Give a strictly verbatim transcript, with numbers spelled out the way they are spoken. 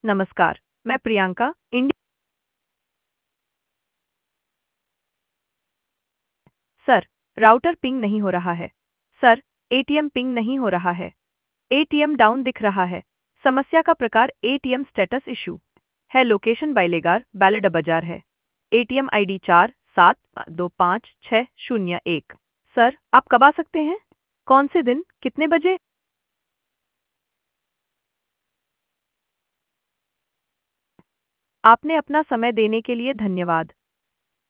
नमस्कार, मैं Priyanka India. Sir, router ping नहीं हो रहा है। सर, एटीएम पिंग नहीं हो रहा है। एटीएम डाउन दिख रहा है। समस्या का प्रकार एटीएम स्टेटस इशू है। लोकेशन बाइलेगार बैलेड बाजार है। एटीएम आईडी चार सात दो पाँच छः शून्य एक। सर, आप कब आ सकते हैं? कौन से दिन, कितने बजे? आपने अपना समय देने के लिए धन्यवाद।